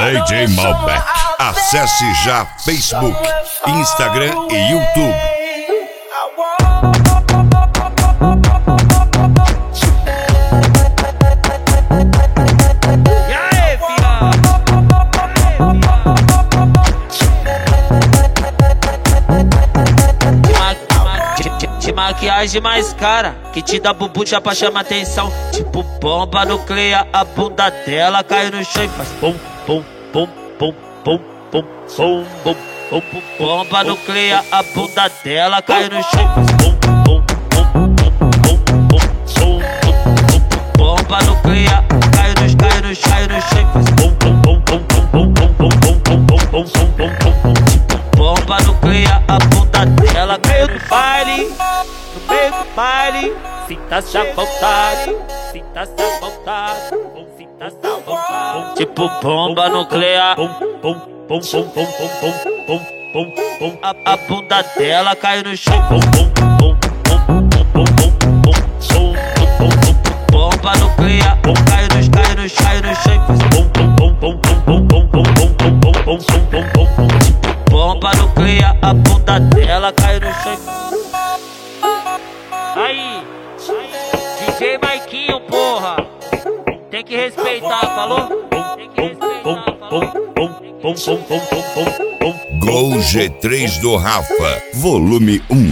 DJ Malbec. Acesse já Facebook, Instagram e YouTube. Maquiagem mais cara, que te dá bubucha pra chamar atenção. Tipo bomba nuclear, a bunda dela cai no chão e faz pum, pum, pum, pum, pum, pum, pum, pum, pum, pum. Bomba nuclear, a bunda dela cai no chão e faz pum, pum, pum, pum, pum, pum, pum, pum. Bomba nuclear, cai no chão e faz pum, pum, pum, pum, pum, pum, pum, pum, pum, pum, pum, pum. Bomba nuclear, a bunda dela caiu no baile. No meio do baile, sinta-se à vontade, sinta-se à vontade, sinta-se à vontade. Tipo bomba nuclear, pum, pum, pum, pum, pum, pum, pum, pum, pum. A bunda dela cai no chão, pum, pum, pum, pum, pum, pum, pum, pum, pum, pum. Bomba nuclear, cai no chão e faz pum, pum, pum, pum, pum, pum, pum, pum, pum, pum, pum, pum. Tipo bomba nuclear, a bunda dela cai no chão. Aí, DJ Maiquinho, porra, tem que respeitar, falou? Tem que respeitar, falou? Gol G3 do Rafa, volume 1.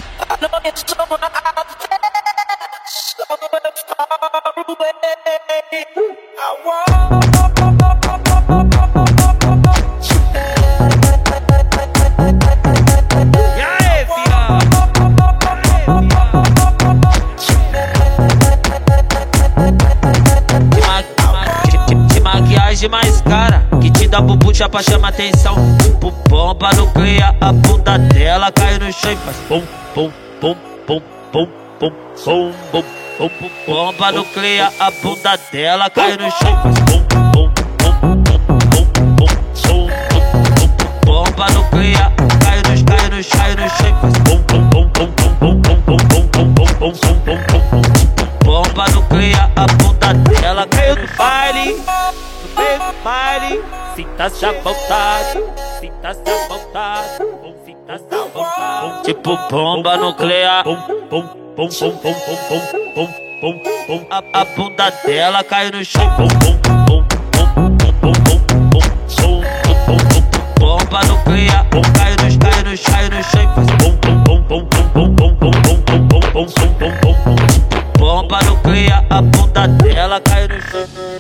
Mais cara, que te dá bubucha pra chamar atenção. Tipo bomba nuclear, a bunda dela cai no chão e faz pum, pum, pum, pum, pum, pum, pum, pum, pum, pum. Bomba nuclear, a bunda dela cai no chão e faz pum, pum, pum, pum, pum, pum, pum, pum. Bomba nuclear, cai no chão e faz pum, pum, pum, pum, pum, pum, pum, pum, pum, pum, pum. Bomba nuclear, a bunda dela caiu no baile. No meio do baile, sinta-se à vontade, sinta-se à vontade, sinta-se à vontade. Tipo bomba nuclear, pum, pum, pum, pum, pum, pum, pum, pum, pum. A bunda dela cai no chão, pum, pum, pum, pum, pum, pum, pum, pum, pum, pum. Bomba nuclear, cai no chão e faz pum, pum, pum, pum, pum, pum, pum, pum, pum, pum, pum, pum. Bomba nuclear, a bunda dela cai no chão.